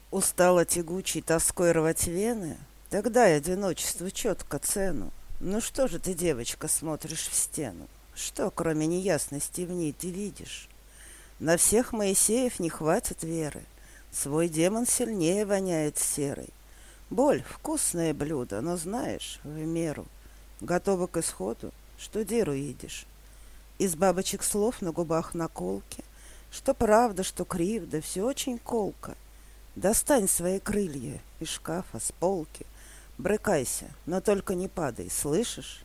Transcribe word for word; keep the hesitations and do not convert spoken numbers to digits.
Устала тягучей тоской рвать вены? Тогда и одиночеству четко цену. Ну что же ты, девочка, смотришь в стену? Что, кроме неясности в ней, ты видишь? На всех Моисеев не хватит веры. Свой демон сильнее воняет серой. Боль — вкусное блюдо, но знаешь, в меру. Готова к исходу, что дыру едешь. Из бабочек слов на губах наколки. Что правда, что кривда, все очень колко. Достань свои крылья из шкафа, с полки. Брыкайся, но только не падай, слышишь?